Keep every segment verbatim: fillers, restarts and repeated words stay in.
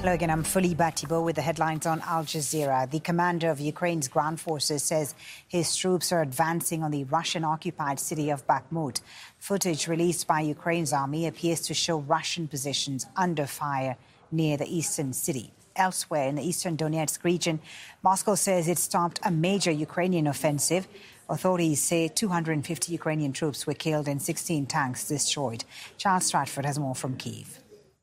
Hello again, I'm Fuliba Thibault with the headlines on Al Jazeera. The commander of Ukraine's ground forces says his troops are advancing on the Russian-occupied city of Bakhmut. Footage released by Ukraine's army appears to show Russian positions under fire near the eastern city. Elsewhere in the eastern Donetsk region, Moscow says it stopped a major Ukrainian offensive. Authorities say two hundred fifty Ukrainian troops were killed and sixteen tanks destroyed. Charles Stratford has more from Kyiv.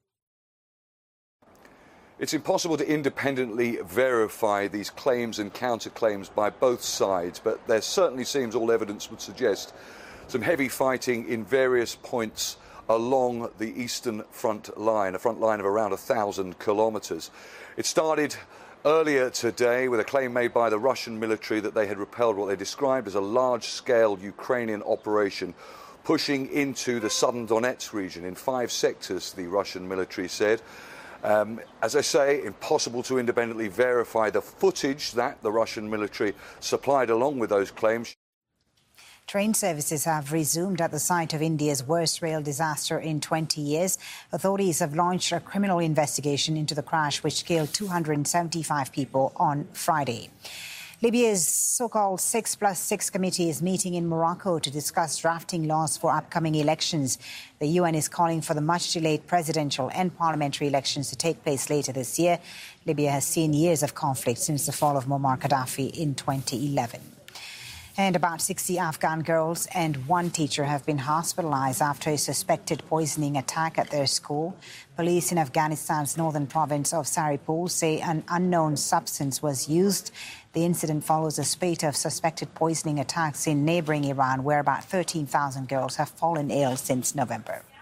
It's impossible to independently verify these claims and counterclaims by both sides, but there certainly seems all evidence would suggest some heavy fighting in various points along the eastern front line, a front line of around a thousand kilometres. It started earlier today with a claim made by the Russian military that they had repelled what they described as a large-scale Ukrainian operation pushing into the southern Donetsk region in five sectors, the Russian military said. Um, as I say, impossible to independently verify the footage that the Russian military supplied along with those claims. Train services have resumed at the site of India's worst rail disaster in twenty years. Authorities have launched a criminal investigation into the crash, which killed two hundred seventy-five people on Friday. Libya's so-called six plus six committee is meeting in Morocco to discuss drafting laws for upcoming elections. The U N is calling for the much-delayed presidential and parliamentary elections to take place later this year. Libya has seen years of conflict since the fall of Muammar Gaddafi in twenty eleven. And about sixty Afghan girls and one teacher have been hospitalized after a suspected poisoning attack at their school. Police in Afghanistan's northern province of Saripul say an unknown substance was used. The incident follows a spate of suspected poisoning attacks in neighboring Iran, where about thirteen thousand girls have fallen ill since November.